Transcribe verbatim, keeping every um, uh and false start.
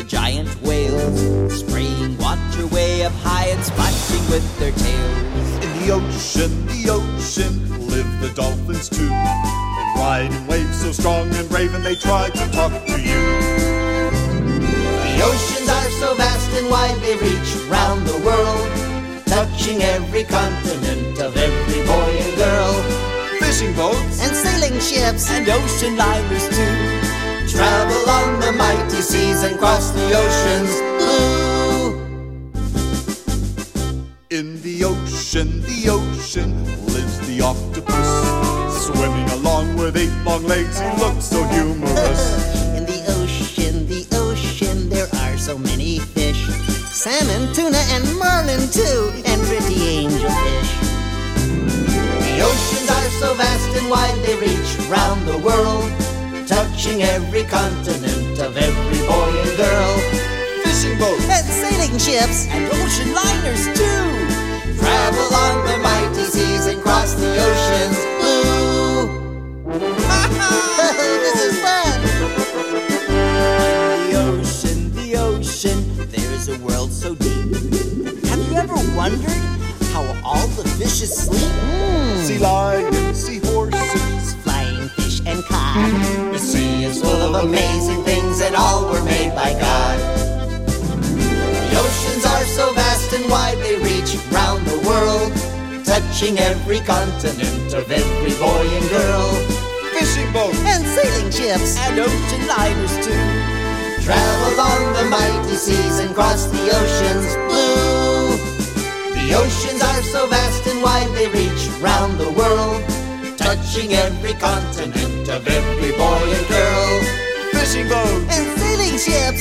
the giant whales, spraying water way up high and splashing with their tails. In the ocean, the ocean, live the dolphins too, riding waves so strong and brave, and they try to talk to you. The oceans are so vast and wide, they reach round the world, touching every continent of every boy and girl. Fishing boats and sailing ships and ocean liners too travel on the mighty seas and cross the oceans blue. In the ocean, the ocean, lives the octopus, swimming along with eight long legs, he looks so humorous. In the ocean, the ocean, there are so many fish, salmon, tuna, and marlin too, and pretty angelfish. The oceans are so vast and wide, they reach round the world, touching every continent of every boy and girl. Fishing boats and sailing ships and ocean liners too travel on the mighty seas and cross the oceans blue. This is fun! In the ocean, the ocean, there is a world so deep. Have you ever wondered how all the fishes sleep? Mm. Sea lions, sea horses, flying fish and cod. The sea is full of amazing things, and all were made by God. The oceans are so vast and wide, they reach round the world, touching every continent of every boy and girl. Fishing boats and sailing ships and ocean liners too travel on the mighty seas and cross the oceans blue. The oceans are so vast and wide, they reach round the world, touching every continent of every boy and girl. Fishing boats and sailing ships